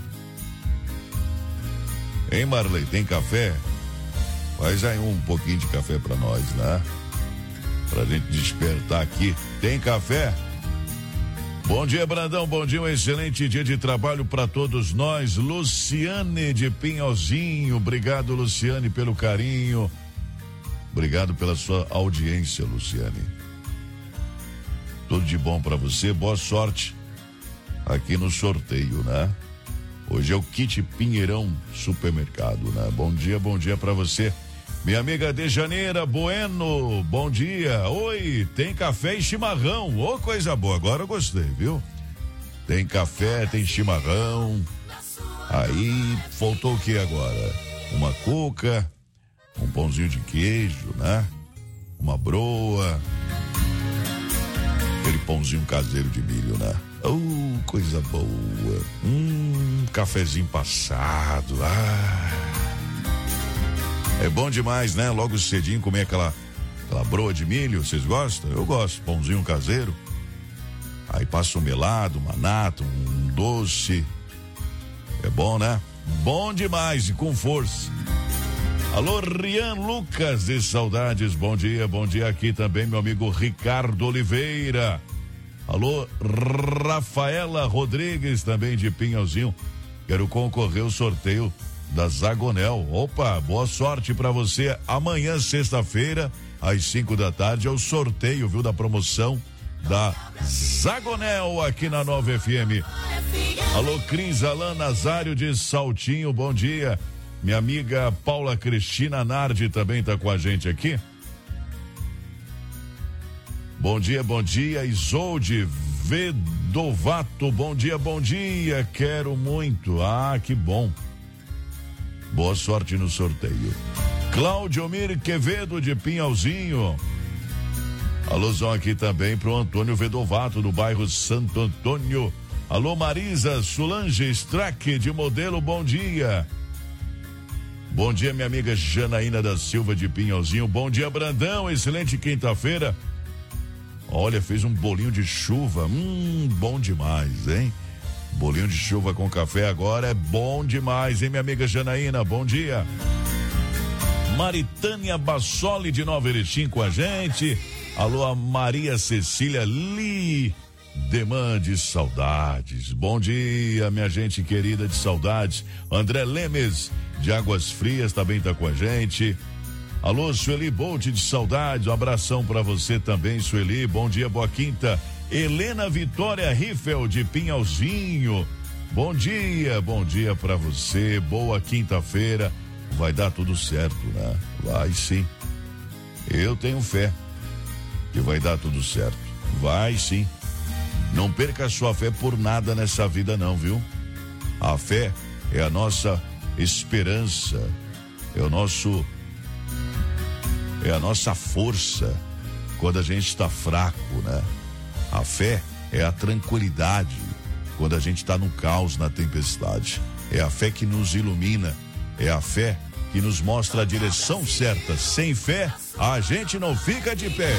Hein, Marley, tem café? Faz aí um pouquinho de café pra nós, né? Pra gente despertar aqui. Tem café? Bom dia, Brandão, bom dia, um excelente dia de trabalho pra todos nós. Luciane de Pinhalzinho, obrigado, Luciane, pelo carinho. Obrigado pela sua audiência, Luciane. Tudo de bom pra você, boa sorte aqui no sorteio, né? Hoje é o kit Pinheirão Supermercado, né? Bom dia, bom dia pra você. Minha amiga Dejaneira Bueno, bom dia. Oi, tem café e chimarrão. Ô, oh, coisa boa, agora eu gostei, viu? Tem café, tem chimarrão. Aí, faltou o que agora? Uma cuca, um pãozinho de queijo, né? Uma broa. Aquele pãozinho caseiro de milho, né? Oh, coisa boa. Hum, cafezinho passado. Ah. É bom demais, né? Logo cedinho comer aquela, aquela broa de milho. Vocês gostam? Eu gosto. Pãozinho caseiro. Aí passa um melado, uma nata, um doce. É bom, né? Bom demais e com força. Alô, Rian Lucas de Saudades. Bom dia, bom dia aqui também, meu amigo Ricardo Oliveira. Alô, Rafaela Rodrigues, também de Pinhalzinho. Quero concorrer ao sorteio da Zagonel. Opa, boa sorte pra você. Amanhã, sexta-feira, às cinco da tarde, é o sorteio, viu, da promoção da Zagonel aqui na nova F M. Alô, Cris Alain Nazário de Saltinho, bom dia. Minha amiga Paula Cristina Nardi também tá com a gente aqui. Bom dia, bom dia, Isolde Vedovato, bom dia, bom dia, quero muito, ah, que bom. Boa sorte no sorteio. Cláudio Mir Quevedo de Pinhalzinho. Alusão aqui também pro Antônio Vedovato, do bairro Santo Antônio. Alô, Marisa Solange Strack de Modelo, bom dia. Bom dia, minha amiga Janaína da Silva de Pinhalzinho. Bom dia, Brandão, excelente quinta-feira. Olha, fez um bolinho de chuva, hum, bom demais, hein? Bolinho de chuva com café agora é bom demais, hein, minha amiga Janaína? Bom dia. Maritânia Bassoli de Nova Erechim com a gente. Alô, a Maria Cecília Li Demande Saudades. Bom dia, minha gente querida de saudades. André Lemes de Águas Frias também tá com a gente. Alô, Sueli Bolt de Saudades, um abração pra você também, Sueli. Bom dia, boa quinta. Helena Vitória Riffel de Pinhalzinho. Bom dia, bom dia pra você. Boa quinta-feira. Vai dar tudo certo, né? Vai sim. Eu tenho fé que vai dar tudo certo. Vai sim. Não perca a sua fé por nada nessa vida não, viu? A fé é a nossa esperança, é o nosso é a nossa força quando a gente está fraco, né? A fé é a tranquilidade quando a gente está no caos, na tempestade. É a fé que nos ilumina, é a fé que nos mostra a direção certa. Sem fé, a gente não fica de pé.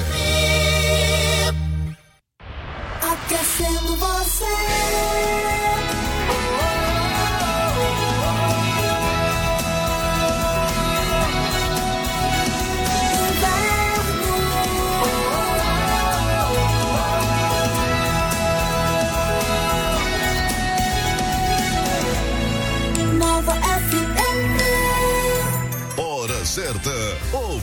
Aquecendo você.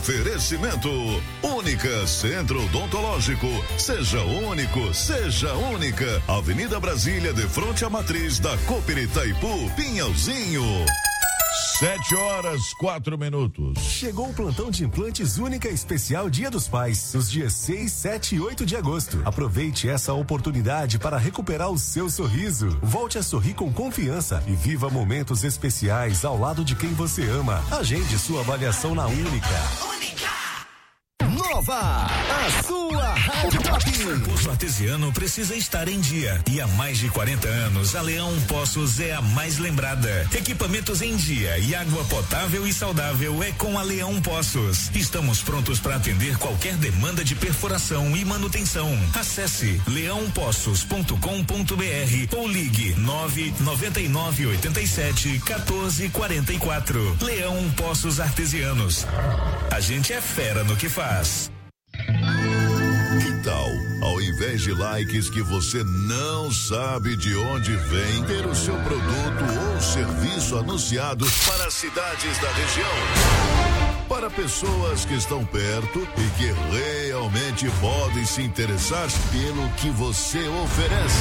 Oferecimento Única Centro Odontológico. Seja único, seja única. Avenida Brasília, de frente à matriz da Cooper Itaipu, Pinhalzinho. Sete horas, quatro minutos. Chegou o plantão de implantes Única Especial Dia dos Pais, nos dias seis, sete e oito de agosto. Aproveite essa oportunidade para recuperar o seu sorriso. Volte a sorrir com confiança e viva momentos especiais ao lado de quem você ama. Agende sua avaliação na Única. Nova, a sua Rádio Top. O poço artesiano precisa estar em dia. E há mais de quarenta anos, a Leão Poços é a mais lembrada. Equipamentos em dia e água potável e saudável é com a Leão Poços. Estamos prontos para atender qualquer demanda de perfuração e manutenção. Acesse leão poços ponto com ponto br ou ligue nove nove nove oito sete um quatro quatro quatro. Leão Poços Artesianos. A gente é fera no que faz. Que tal, ao invés de likes que você não sabe de onde vem, ter o seu produto ou serviço anunciado para as cidades da região? Para pessoas que estão perto e que realmente podem se interessar pelo que você oferece.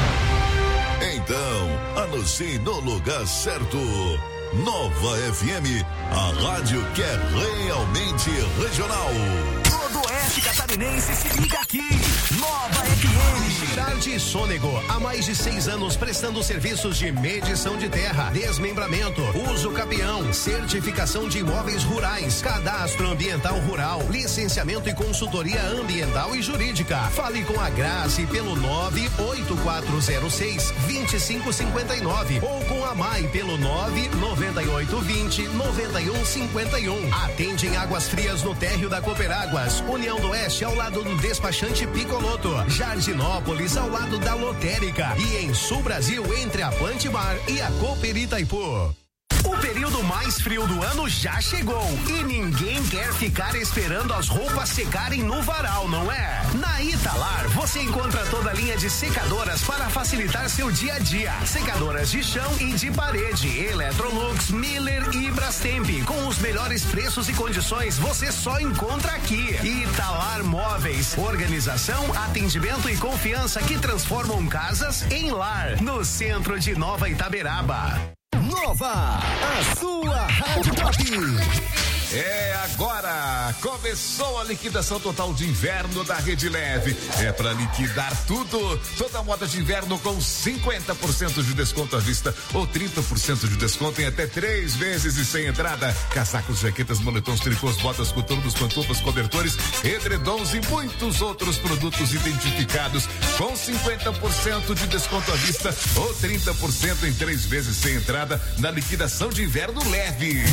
Então, anuncie no lugar certo. Nova F M, a rádio que é realmente regional. Todo oeste catarinense se liga aqui. Nova F M. Girardi Sônego, há mais de seis anos prestando serviços de medição de terra, desmembramento, uso capião, certificação de imóveis rurais, cadastro ambiental rural, licenciamento e consultoria ambiental e jurídica. Fale com a Grazi pelo nove oito quatro zero seis, dois cinco cinco nove ou com a Mai pelo nove nove oito dois zero, nove um cinco um. Atende em Águas Frias no térreo da Cooperáguas, União do Oeste ao lado do despachante Picoloto, Jardinópolis ao lado da Lotérica e em Sul Brasil entre a Plantimar e a Cooper Itaipu. O período mais frio do ano já chegou e ninguém quer ficar esperando as roupas secarem no varal, não é? Na Italar você encontra toda a linha de secadoras para facilitar seu dia a dia. Secadoras de chão e de parede, Electrolux, Miller e Brastemp. Com os melhores preços e condições você só encontra aqui. Italar Móveis, organização, atendimento e confiança que transformam casas em lar. No centro de Nova Itaberaba. Nova, a sua Rádio Top. É agora, começou a liquidação total de inverno da Rede Leve. É para liquidar tudo, toda a moda de inverno com cinquenta por cento de desconto à vista ou trinta por cento de desconto em até três vezes e sem entrada. Casacos, jaquetas, moletons, tricôs, botas, coturnos, pantufas, cobertores, edredons e muitos outros produtos identificados com cinquenta por cento de desconto à vista ou trinta por cento em três vezes sem entrada na liquidação de inverno leve.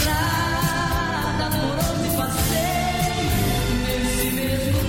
Nada por onde passei nesse mesmo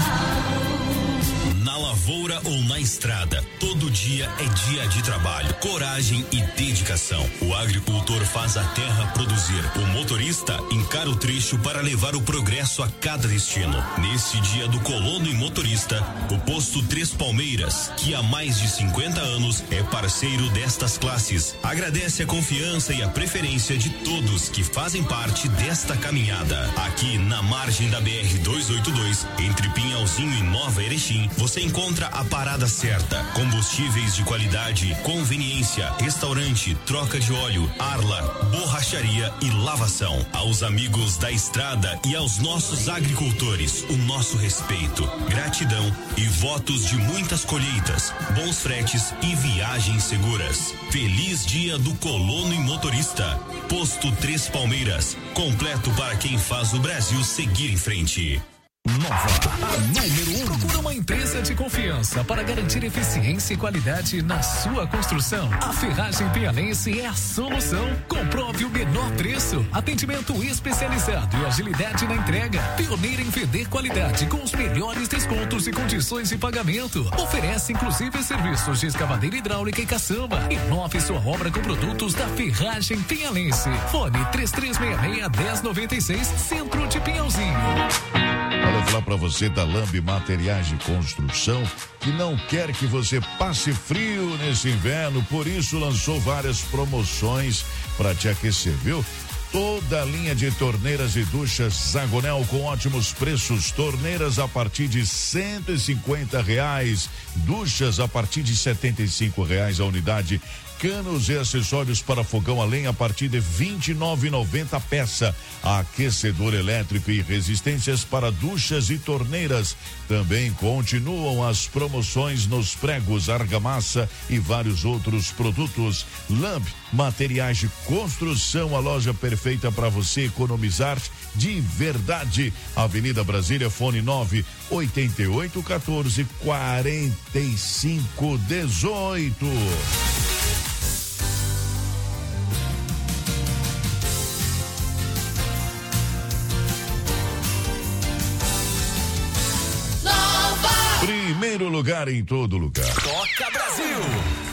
carro. Na lavoura ou na estrada, todo dia é dia de trabalho, coragem e dedicação. O agricultor faz a terra produzir. O motorista encara o trecho para levar o progresso a cada destino. Nesse dia do colono e motorista, o posto Três Palmeiras, que há mais de cinquenta anos é parceiro destas classes, agradece a confiança e a preferência de todos que fazem parte desta caminhada. Aqui na margem da B R duzentos e oitenta e dois, entre Pinhalzinho e Nova Erechim, você encontra a parada certa. Combustíveis de qualidade, conveniência, restaurante, troca de óleo, Arla, borracharia e lavação. Aos amigos da estrada e aos nossos agricultores, o nosso respeito, gratidão e votos de muitas colheitas, bons fretes e viagens seguras. Feliz dia do colono e motorista. Posto Três Palmeiras, completo para quem faz o Brasil seguir em frente. Nova, a número um. Procura uma empresa de confiança para garantir eficiência e qualidade na sua construção. A Ferragem Pinhalense é a solução. Comprove o menor preço, atendimento especializado e agilidade na entrega. Pioneira em vender qualidade com os melhores descontos e condições de pagamento. Oferece inclusive serviços de escavadeira hidráulica e caçamba. Inove sua obra com produtos da Ferragem Pinhalense. Fone três três seis seis, um zero nove seis, Centro de Pinhalzinho. Olha, falar para você da Lambi Materiais de Construção, que não quer que você passe frio nesse inverno, por isso lançou várias promoções para te aquecer, viu? toda a linha de torneiras e duchas Zagonel com ótimos preços. Torneiras a partir de cento e cinquenta reais, duchas a partir de setenta e cinco reais a unidade. Canos e acessórios para fogão a lenha a partir de vinte e nove reais e noventa centavos peça. Aquecedor elétrico e resistências para duchas e torneiras. Também continuam as promoções nos pregos, argamassa e vários outros produtos. Lamp, materiais de construção, a loja perfeita para você economizar de verdade. Avenida Brasília, fone nove oito oito um quatro quatro cinco um oito. Primeiro lugar em todo lugar. Toca Brasil.